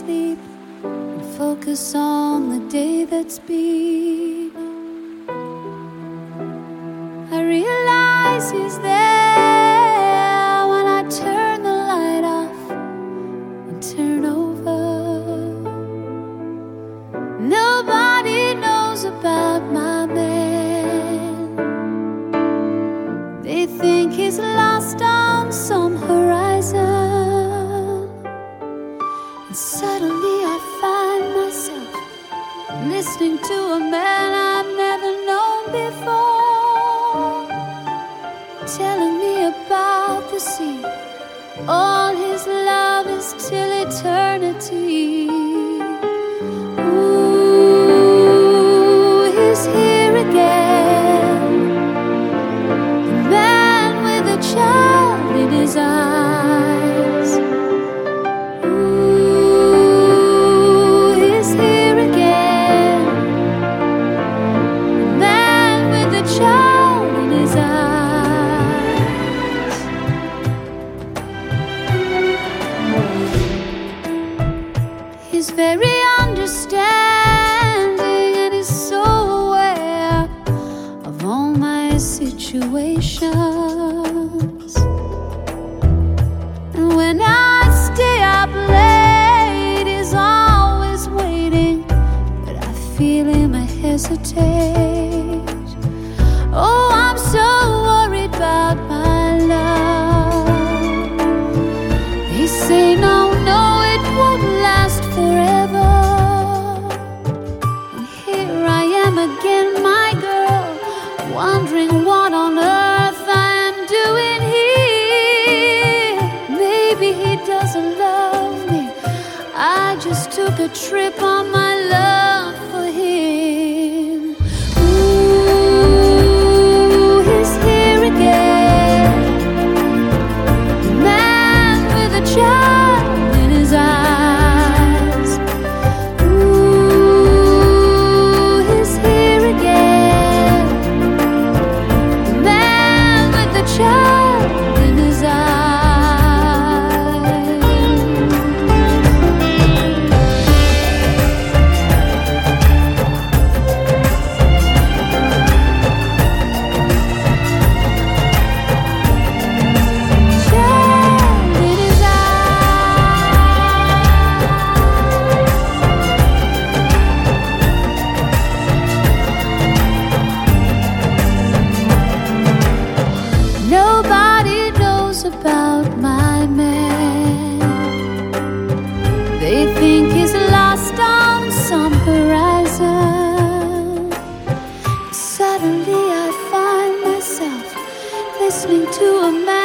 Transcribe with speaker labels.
Speaker 1: sleep and focus on the day that's been. I realize he's there when I turn the light off and turn over. Nobody knows about my man. They think he's lost on some horizon, and suddenly I find myself listening to a man I've never known before, telling me about the sea. All his love is till eternity. Ooh, he's here again, the man with a child in his eyes. Ooh, he's here again, the man with a child in his eyes. He's very understanding, and he's so aware of all my situations. And when I stay up late, he's always waiting, but I feel him hesitate. Oh, I'm so worried about my love. He say no, no, it won't last forever. And here I am again, my girl, wondering what on earth I am doing here. Maybe he doesn't love me. I just took a trip on my love for him. Ooh, he's here again, the man with a child in his eyes. Ooh, he's here again, the man with the child in his eyes. Child in his Nobody knows about my man. They think he's lost on some horizon. Suddenly I find myself listening to a man